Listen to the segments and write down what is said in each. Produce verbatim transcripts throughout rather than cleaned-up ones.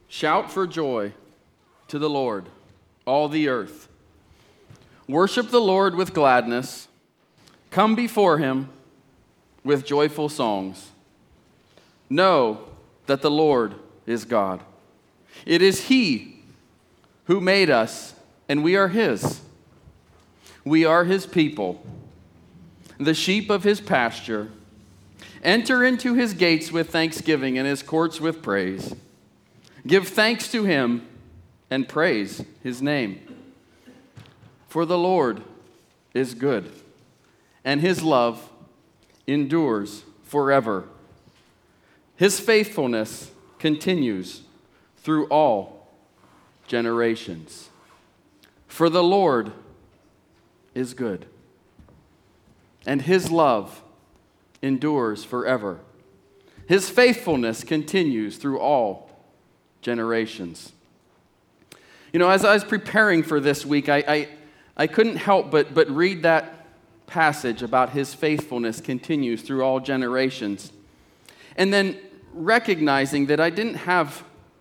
Shout for joy to the Lord, all the earth. Worship the Lord with gladness. Come before him with joyful songs. Know that the Lord is God. It is he who made us, and we are his. We are his people, the sheep of his pasture. Enter into his gates with thanksgiving and his courts with praise. Give thanks to him and praise his name. For the Lord is good, and his love endures forever. His faithfulness continues through all generations. For the Lord is good, and his love endures forever. His faithfulness continues through all generations. You know, as I was preparing for this week, I, I, I couldn't help but, but read that passage about his faithfulness continues through all generations. And then recognizing that I didn't have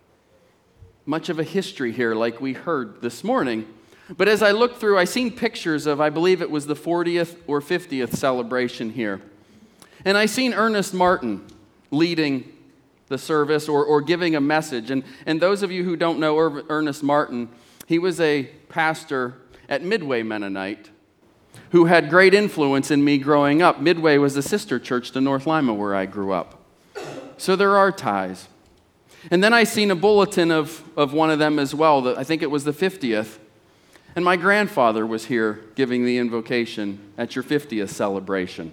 much of a history here like we heard this morning. But as I looked through, I seen pictures of, I believe it was the fortieth or fiftieth celebration here. And I seen Ernest Martin leading the service or, or giving a message. And, and those of you who don't know Ernest Martin, he was a pastor at Midway Mennonite who had great influence in me growing up. Midway was a sister church to North Lima where I grew up. So there are ties. And then I seen a bulletin of, of one of them as well. The, I think it was the fiftieth. And my grandfather was here giving the invocation at your fiftieth celebration.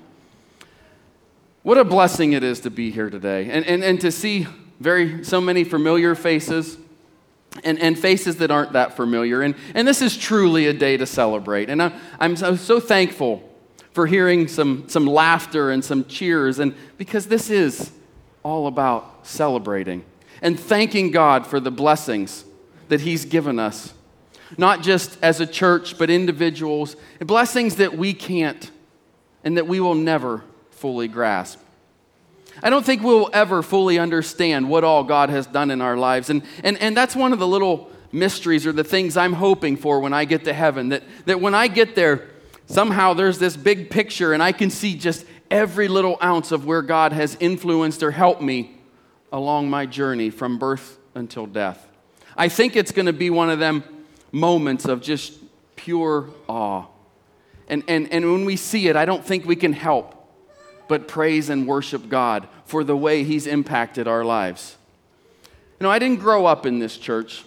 What a blessing it is to be here today and, and, and to see very so many familiar faces and, and faces that aren't that familiar. And, and this is truly a day to celebrate. And I'm, I'm so, so thankful for hearing some, some laughter and some cheers, and because this is all about celebrating and thanking God for the blessings that he's given us, not just as a church, but individuals, blessings that we can't and that we will never fully grasp. I don't think we'll ever fully understand what all God has done in our lives. And, and, and that's one of the little mysteries or the things I'm hoping for when I get to heaven, that, that when I get there, somehow there's this big picture and I can see just every little ounce of where God has influenced or helped me along my journey from birth until death. I think it's going to be one of them moments of just pure awe. And, and, and when we see it, I don't think we can help but praise and worship God for the way he's impacted our lives. You know, I didn't grow up in this church.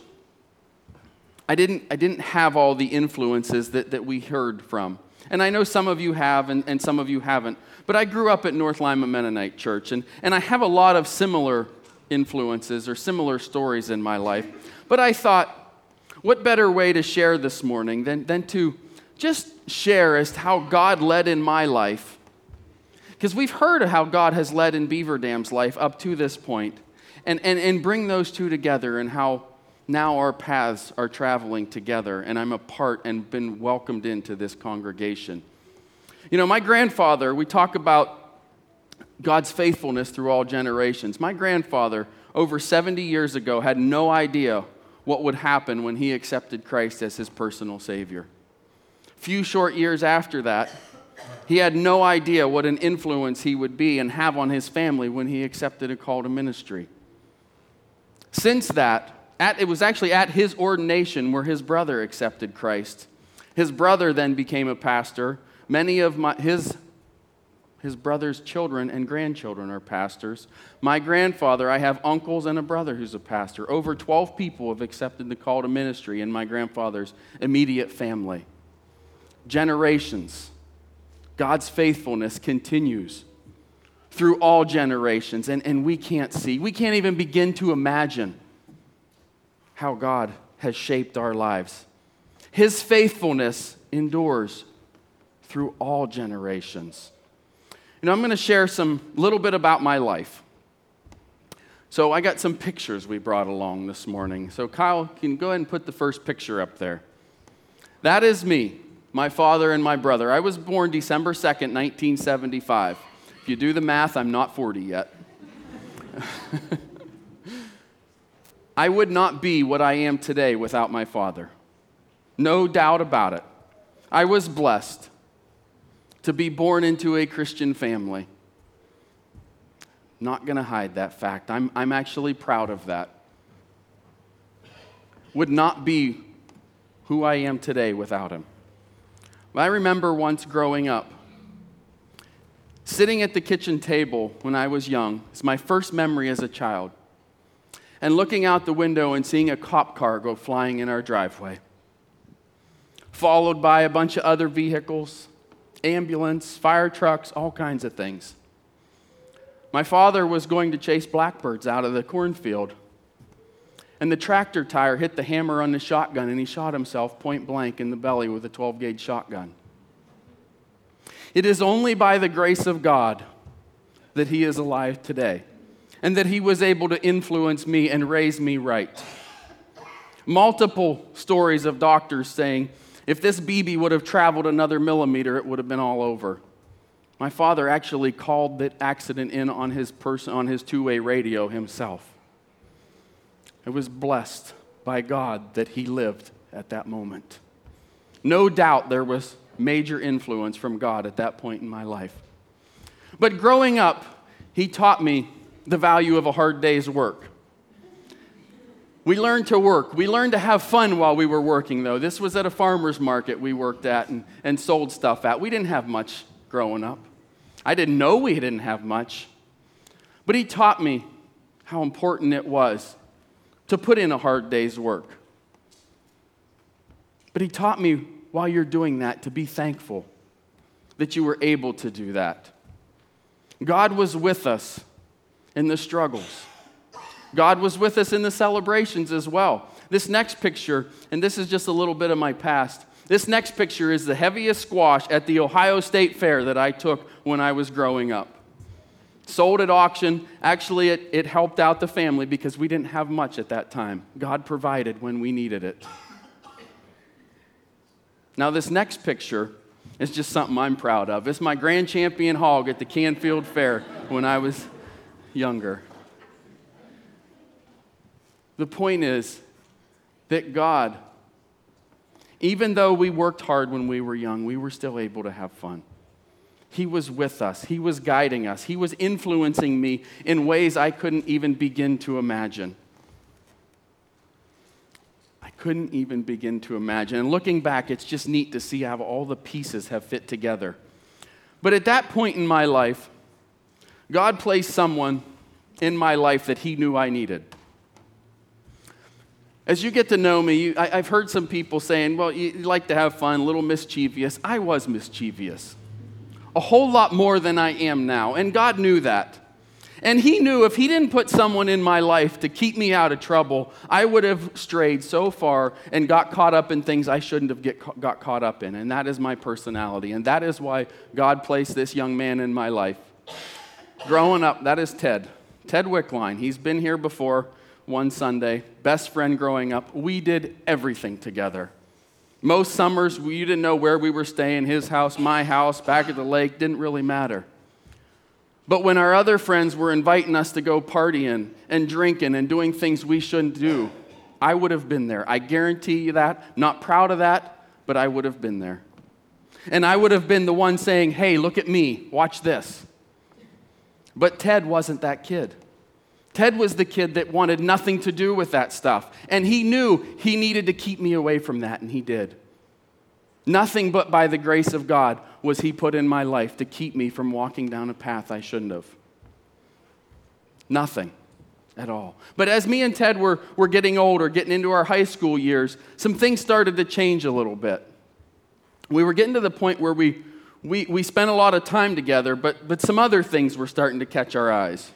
I didn't, I didn't have all the influences that, that we heard from. And I know some of you have and, and some of you haven't. But I grew up at North Lima Mennonite Church, and, and I have a lot of similar influences or similar stories in my life. But I thought, what better way to share this morning than, than to just share as to how God led in my life. Because we've heard of how God has led in Beaver Dam's life up to this point, and, and, and bring those two together and how now our paths are traveling together, and I'm a part and been welcomed into this congregation. You know, my grandfather, we talk about God's faithfulness through all generations. My grandfather, over seventy years ago, had no idea what would happen when he accepted Christ as his personal Savior. Few short years after that, he had no idea what an influence he would be and have on his family when he accepted a call to ministry. Since that, at, it was actually at his ordination where his brother accepted Christ. His brother then became a pastor. Many of my, his, his brother's children and grandchildren are pastors. My grandfather, I have uncles and a brother who's a pastor. Over twelve people have accepted the call to ministry in my grandfather's immediate family. Generations. God's faithfulness continues through all generations, and, and we can't see. We can't even begin to imagine how God has shaped our lives. His faithfulness endures through all generations. You know, I'm going to share some little bit about my life. So I got some pictures we brought along this morning. So Kyle, can you go ahead and put the first picture up there? That is me. My father and my brother. I was born December second, nineteen seventy-five. If you do the math, I'm not forty yet. I would not be what I am today without my father. No doubt about it. I was blessed to be born into a Christian family. Not going to hide that fact. I'm, I'm actually proud of that. Would not be who I am today without him. I remember once growing up, sitting at the kitchen table when I was young. It's my first memory as a child. And looking out the window and seeing a cop car go flying in our driveway. Followed by a bunch of other vehicles, ambulance, fire trucks, all kinds of things. My father was going to chase blackbirds out of the cornfield. And the tractor tire hit the hammer on the shotgun, and he shot himself point blank in the belly with a twelve gauge shotgun. It is only by the grace of God that he is alive today, and that he was able to influence me and raise me right. Multiple stories of doctors saying, if this B B would have traveled another millimeter, it would have been all over. My father actually called that accident in on his person, on his two-way radio himself. I was blessed by God that he lived at that moment. No doubt there was major influence from God at that point in my life. But growing up, he taught me the value of a hard day's work. We learned to work. We learned to have fun while we were working, though. This was at a farmer's market we worked at and, and sold stuff at. We didn't have much growing up. I didn't know we didn't have much. But he taught me how important it was to put in a hard day's work. But he taught me while you're doing that to be thankful that you were able to do that. God was with us in the struggles. God was with us in the celebrations as well. This next picture, and this is just a little bit of my past, this next picture is the heaviest squash at the Ohio State Fair that I took when I was growing up. Sold at auction. Actually, it, it helped out the family because we didn't have much at that time. God provided when we needed it. Now, this next picture is just something I'm proud of. It's my grand champion hog at the Canfield Fair when I was younger. The point is that God, even though we worked hard when we were young, we were still able to have fun. He was with us. He was guiding us. He was influencing me in ways I couldn't even begin to imagine. I couldn't even begin to imagine. And looking back, it's just neat to see how all the pieces have fit together. But at that point in my life, God placed someone in my life that he knew I needed. As you get to know me, you, I, I've heard some people saying, well, you, you like to have fun, a little mischievous. I was mischievous. A whole lot more than I am now. And God knew that. And he knew if he didn't put someone in my life to keep me out of trouble, I would have strayed so far and got caught up in things I shouldn't have get, got caught up in. And that is my personality. And that is why God placed this young man in my life. Growing up, that is Ted. Ted Wickline. He's been here before one Sunday. Best friend growing up. We did everything together. Most summers, we didn't know where we were staying. His house, my house, back at the lake, didn't really matter. But when our other friends were inviting us to go partying and drinking and doing things we shouldn't do, I would have been there. I guarantee you that. Not proud of that, but I would have been there. And I would have been the one saying, hey, look at me, watch this. But Ted wasn't that kid. Ted was the kid that wanted nothing to do with that stuff. And he knew he needed to keep me away from that, and he did. Nothing but by the grace of God was he put in my life to keep me from walking down a path I shouldn't have. Nothing at all. But as me and Ted were, were getting older, getting into our high school years, some things started to change a little bit. We were getting to the point where we, we, we spent a lot of time together, but, but some other things were starting to catch our eyes.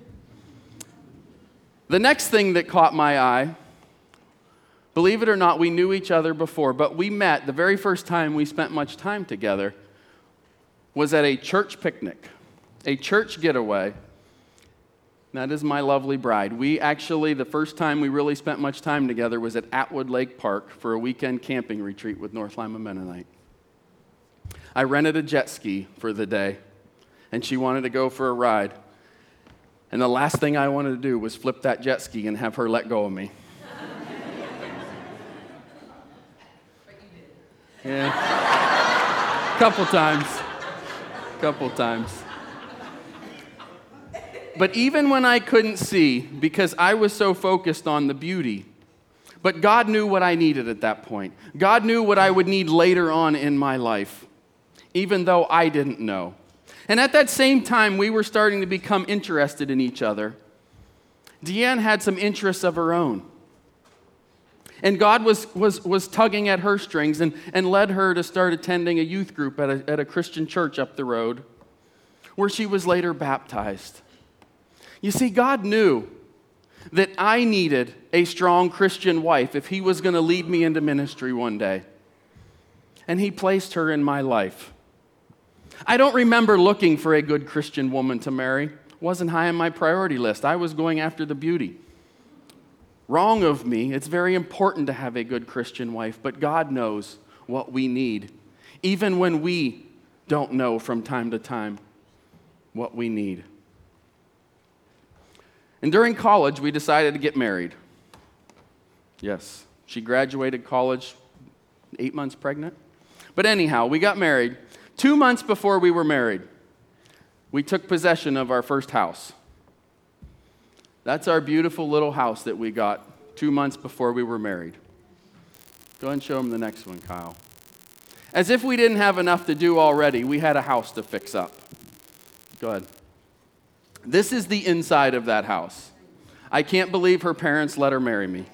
The next thing that caught my eye, believe it or not, we knew each other before, but we met, the very first time we spent much time together was at a church picnic, a church getaway. That is my lovely bride. We actually, the first time we really spent much time together was at Atwood Lake Park for a weekend camping retreat with North Lima Mennonite. I rented a jet ski for the day, and she wanted to go for a ride. And the last thing I wanted to do was flip that jet ski and have her let go of me. Yeah. Couple times. Couple times. But even when I couldn't see, because I was so focused on the beauty, but God knew what I needed at that point. God knew what I would need later on in my life, even though I didn't know. And at that same time, we were starting to become interested in each other. Deanne had some interests of her own. And God was, was, was tugging at her strings and, and led her to start attending a youth group at a, at a Christian church up the road, where she was later baptized. You see, God knew that I needed a strong Christian wife if He was going to lead me into ministry one day. And He placed her in my life. I don't remember looking for a good Christian woman to marry. It wasn't high on my priority list. I was going after the beauty. Wrong of me. It's very important to have a good Christian wife, but God knows what we need, even when we don't know from time to time what we need. And during college, we decided to get married. Yes, she graduated college eight months pregnant. But anyhow, we got married. Two months before we were married, we took possession of our first house. That's our beautiful little house that we got two months before we were married. Go ahead and show them the next one, Kyle. As if we didn't have enough to do already, we had a house to fix up. Go ahead. This is the inside of that house. I can't believe her parents let her marry me.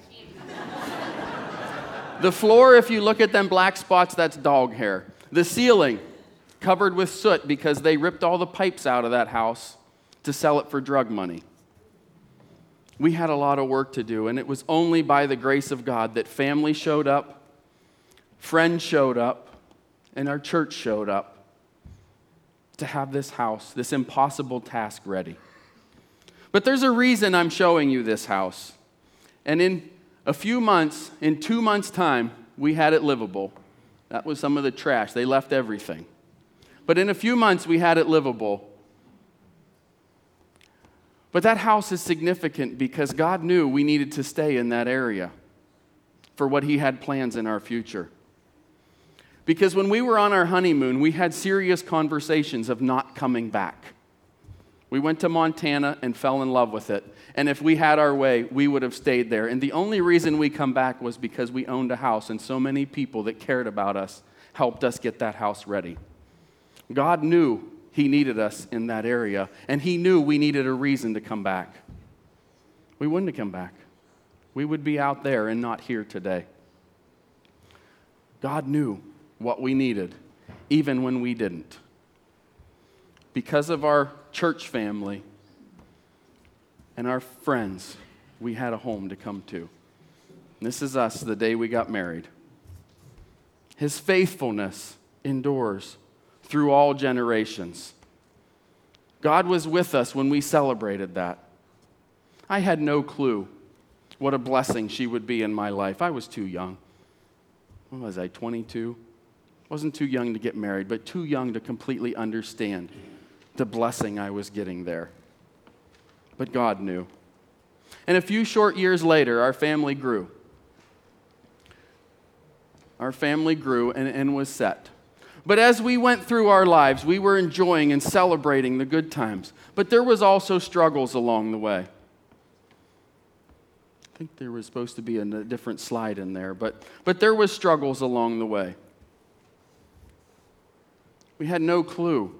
The floor, if you look at them black spots, that's dog hair. The ceiling, covered with soot because they ripped all the pipes out of that house to sell it for drug money. We had a lot of work to do, and it was only by the grace of God that family showed up, friends showed up, and our church showed up to have this house, this impossible task ready. But there's a reason I'm showing you this house. And in a few months, in two months' time, we had it livable. That was some of the trash. They left everything. But in a few months, we had it livable. But that house is significant because God knew we needed to stay in that area for what He had plans in our future. Because when we were on our honeymoon, we had serious conversations of not coming back. We went to Montana and fell in love with it. And if we had our way, we would have stayed there. And the only reason we come back was because we owned a house, and so many people that cared about us helped us get that house ready. God knew He needed us in that area, and He knew we needed a reason to come back. We wouldn't have come back. We would be out there and not here today. God knew what we needed, even when we didn't. Because of our church family and our friends, we had a home to come to. And this is us the day we got married. His faithfulness endures through all generations. God was with us when we celebrated that. I had no clue what a blessing she would be in my life. I was too young. What was I, twenty-two? Wasn't too young to get married, but too young to completely understand the blessing I was getting there. But God knew. And a few short years later, our family grew. Our family grew and, and was set. But as we went through our lives, we were enjoying and celebrating the good times. But there was also struggles along the way. I think there was supposed to be a different slide in there, but, but there was struggles along the way. We had no clue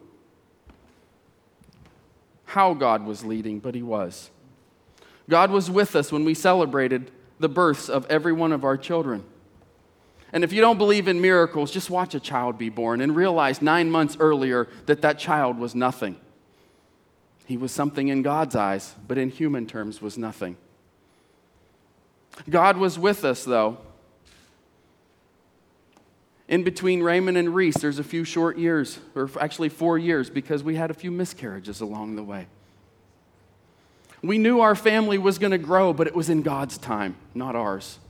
how God was leading, but He was. God was with us when we celebrated the births of every one of our children. And if you don't believe in miracles, just watch a child be born and realize nine months earlier that that child was nothing. He was something in God's eyes, but in human terms was nothing. God was with us, though. In between Raymond and Reese, there's a few short years, or actually four years, because we had a few miscarriages along the way. We knew our family was going to grow, but it was in God's time, not ours.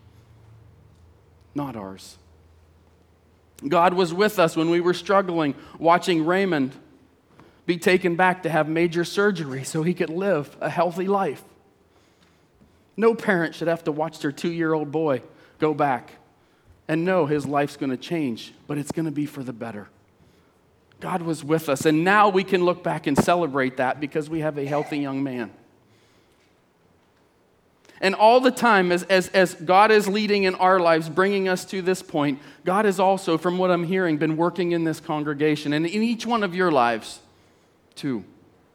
Not ours. God was with us when we were struggling, watching Raymond be taken back to have major surgery so he could live a healthy life. No parent should have to watch their two-year-old boy go back and know his life's going to change, but it's going to be for the better. God was with us, and now we can look back and celebrate that because we have a healthy young man. And all the time, as, as, as God is leading in our lives, bringing us to this point, God has also, from what I'm hearing, been working in this congregation and in each one of your lives, too.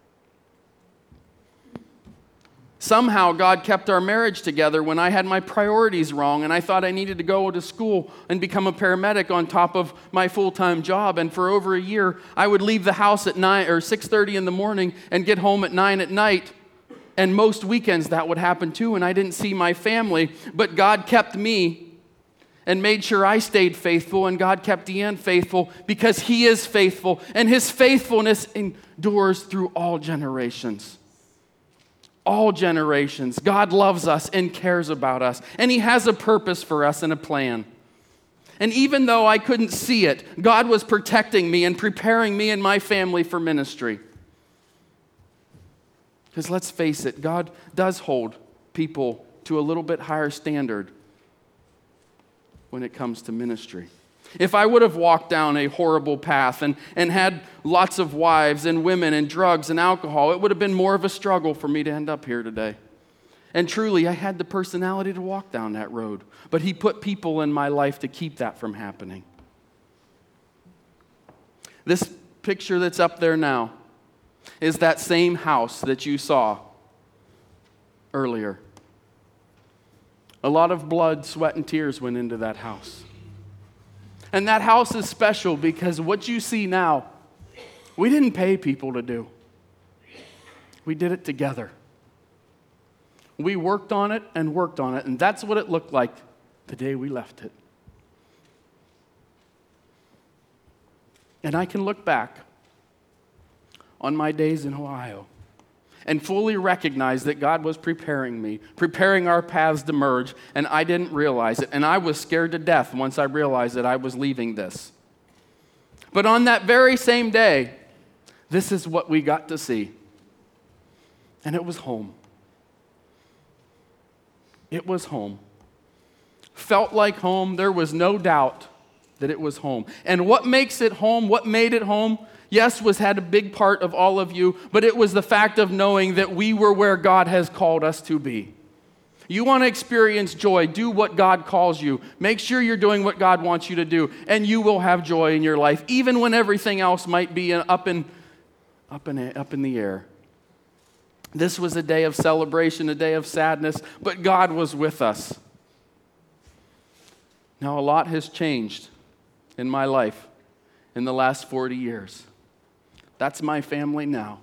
Somehow, God kept our marriage together when I had my priorities wrong, and I thought I needed to go to school and become a paramedic on top of my full-time job. And for over a year, I would leave the house at nine or six thirty in the morning and get home at nine at night. And most weekends that would happen too, and I didn't see my family. But God kept me and made sure I stayed faithful, and God kept Deanne faithful because He is faithful, and His faithfulness endures through all generations. All generations. God loves us and cares about us, and He has a purpose for us and a plan. And even though I couldn't see it, God was protecting me and preparing me and my family for ministry. Because let's face it, God does hold people to a little bit higher standard when it comes to ministry. If I would have walked down a horrible path and, and had lots of wives and women and drugs and alcohol, it would have been more of a struggle for me to end up here today. And truly, I had the personality to walk down that road. But He put people in my life to keep that from happening. This picture that's up there now is that same house that you saw earlier. A lot of blood, sweat, and tears went into that house. And that house is special because what you see now, we didn't pay people to do. We did it together. We worked on it and worked on it, and that's what it looked like the day we left it. And I can look back on my days in Ohio and fully recognize that God was preparing me, preparing our paths to merge, and I didn't realize it. And I was scared to death once I realized that I was leaving this. But on that very same day, this is what we got to see. And it was home. It was home. Felt like home. There was no doubt that it was home. And what makes it home, what made it home, yes, was had a big part of all of you, but it was the fact of knowing that we were where God has called us to be. You want to experience joy, do what God calls you. Make sure you're doing what God wants you to do, and you will have joy in your life, even when everything else might be up in, up in, up in the air. This was a day of celebration, a day of sadness, but God was with us. Now, a lot has changed in my life in the last forty years. That's my family now.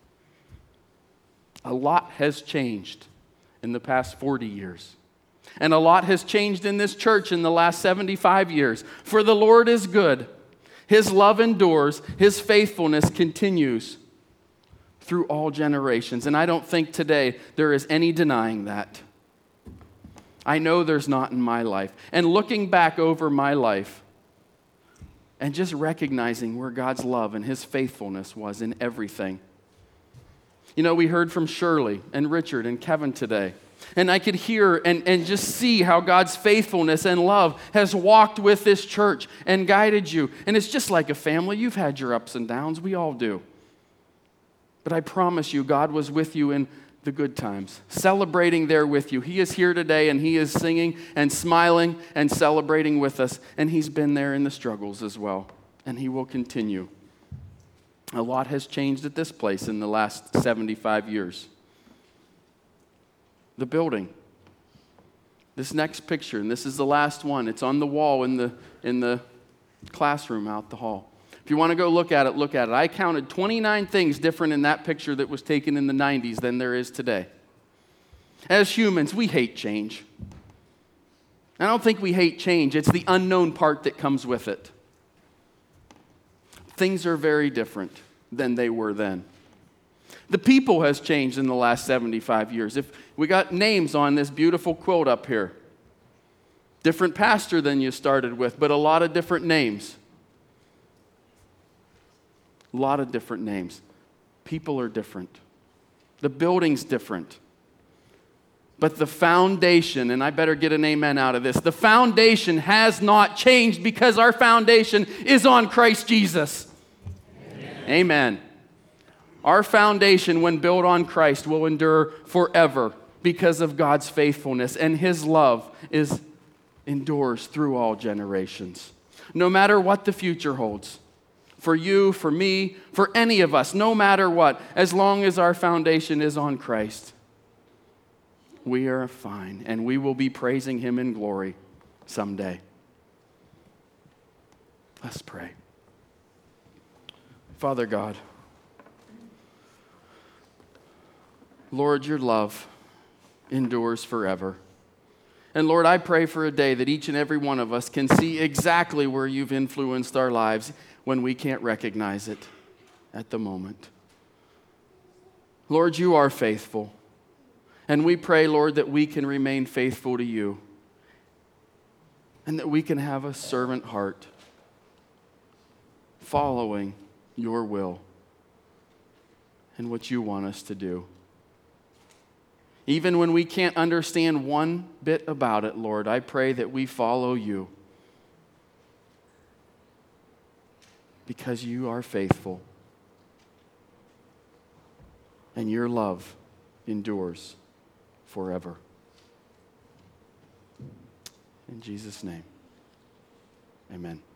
A lot has changed in the past forty years. And a lot has changed in this church in the last seventy-five years. For the Lord is good. His love endures. His faithfulness continues through all generations. And I don't think today there is any denying that. I know there's not in my life. And looking back over my life, and just recognizing where God's love and His faithfulness was in everything. You know, we heard from Shirley and Richard and Kevin today. And I could hear and, and just see how God's faithfulness and love has walked with this church and guided you. And it's just like a family. You've had your ups and downs. We all do. But I promise you, God was with you in the good times, celebrating there with you. He is here today, and He is singing and smiling and celebrating with us, and He's been there in the struggles as well, and He will continue. A lot has changed at this place in the last seventy-five years. The building. This next picture, and this is the last one. It's on the wall in the, in the classroom out the hall. If you want to go look at it, look at it. I counted twenty-nine things different in that picture that was taken in the nineties than there is today. As humans, we hate change. I don't think we hate change. It's the unknown part that comes with it. Things are very different than they were then. The people has changed in the last seventy-five years. If we got names on this beautiful quilt up here. Different pastor than you started with, but a lot of different names. A lot of different names. People are different. The building's different. But the foundation, and I better get an amen out of this, the foundation has not changed because our foundation is on Christ Jesus. Amen. Amen. Our foundation, when built on Christ, will endure forever because of God's faithfulness, and His love is endures through all generations. No matter what the future holds, for you, for me, for any of us, no matter what, as long as our foundation is on Christ, we are fine, and we will be praising Him in glory someday. Let's pray. Father God, Lord, your love endures forever. And Lord, I pray for a day that each and every one of us can see exactly where you've influenced our lives when we can't recognize it at the moment. Lord, you are faithful. And we pray, Lord, that we can remain faithful to you and that we can have a servant heart following your will and what you want us to do. Even when we can't understand one bit about it, Lord, I pray that we follow you because you are faithful and your love endures forever. In Jesus' name, amen.